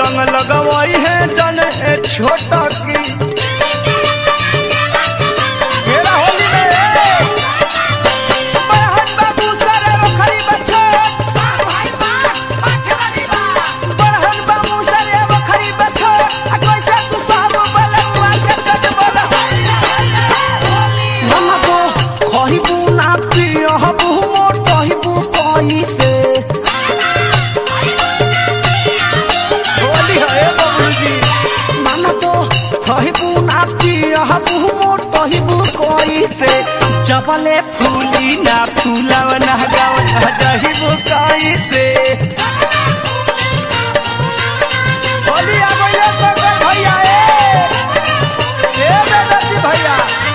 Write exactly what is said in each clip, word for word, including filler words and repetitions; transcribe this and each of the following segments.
रंग लगवाई है जन छोटा की मेरा होली में बहन बाबू सारे बखरी बच्चे बहन बाबू सारे बखरी बच्चे कैसे तू सब बलवा के कट बोला मम्मा को खहिबू ना पियो हबू मोर कहिबू कोई से होली है बाबूजी मामा तो खहिबू ना पियो हबू मोर कहिबू कोई से जबले फूली ना फूलाव ना गाव ना दहिबू कोई से होली आ भैया सब भैया ए ए बेदती भैया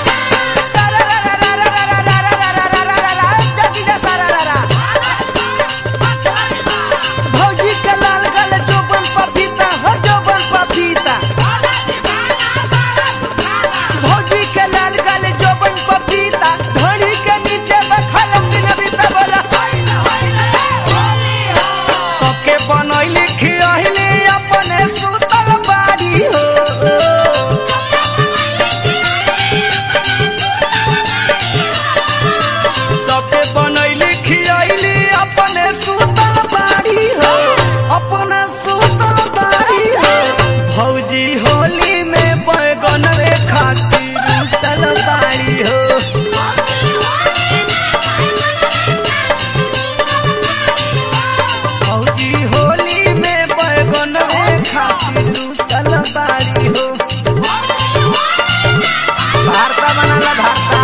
भौजी के लाल गल जोबन पपीता हो जोबन पपीता भौजी के लाल गल जोबन पपीता धड़ी के नीचे बखल बिनबीता बोला सबके बनैली खियाइली अपने सुतल बाड़ी हो सबके बनैली खियाइली अपने सुतल बाड़ी हो अपने सुतल बाड़ी हो भौजी होली में बैगन रे खातिर उसल बाड़ी हो भौजी होली में बैगन रे खातिर उसल बाड़ी हो भारता बनाला भारता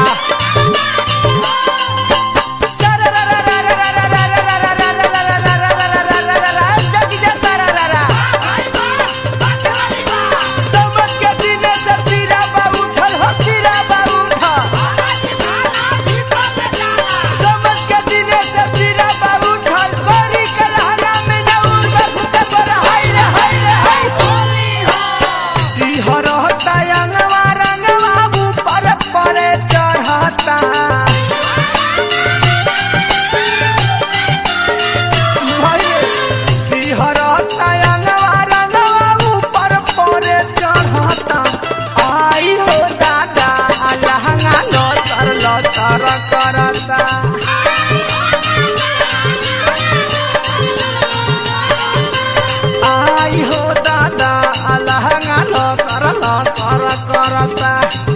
करता आई हो दादा अलहंगा लो कर लो कर करता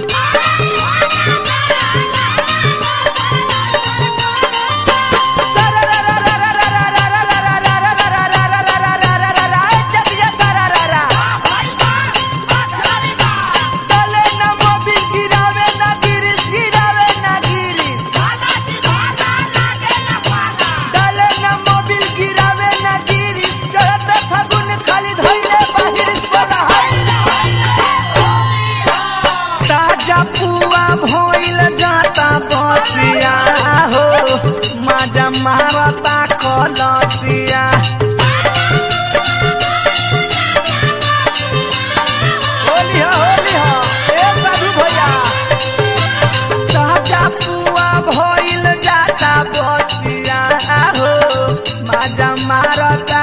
माजा मारता कलसिया होली हो होली हो ए साधु भैया ताजा पुआ भइल जाता बसिया हो माजा मारता